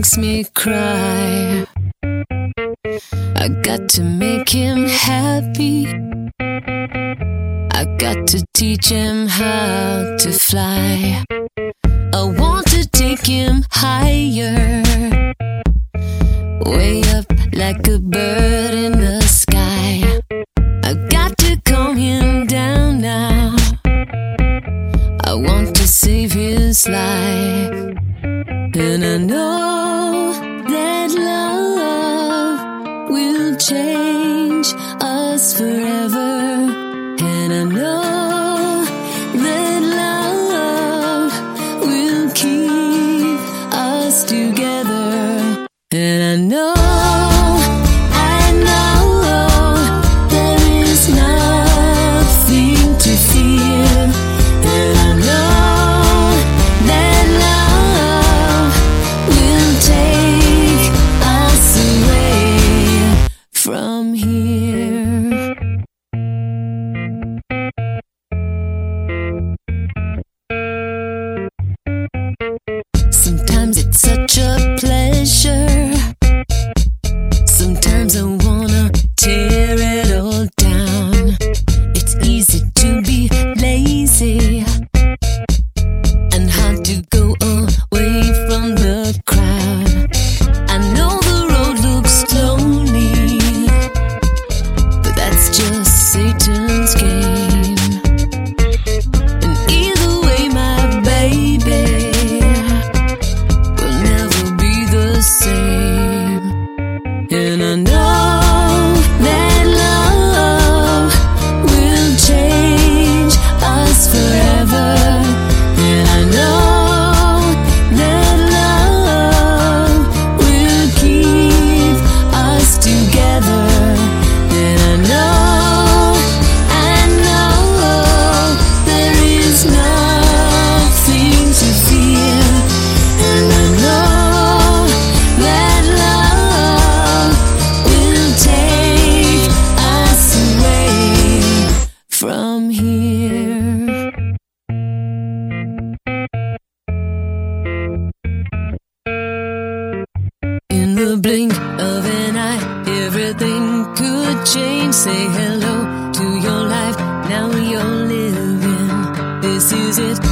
makes me cry. I got to make him happy. I got to teach him how to fly. I want to take him higher, way up like a bird in the sky. I got to calm him down now. I want to save his life. And I know that love will change us forever. And I know that love will keep us together. And I know there is nothing to fear. And I know that love will take us away from here. Sometimes it's such a pleasure. Sometimes I wanna tear it all down. It's easy to be lazy and hard to go away from the crowd. I know the road looks lonely, but that's just Satan's game. And either way, my baby will never be the same. And I know that love will change us forever. And I know that love will keep us together. And I know there is nothing to fear. And I know that love will take us away from here. In the blink of an eye, everything could change. Say hello to your life, now you're living. This is it.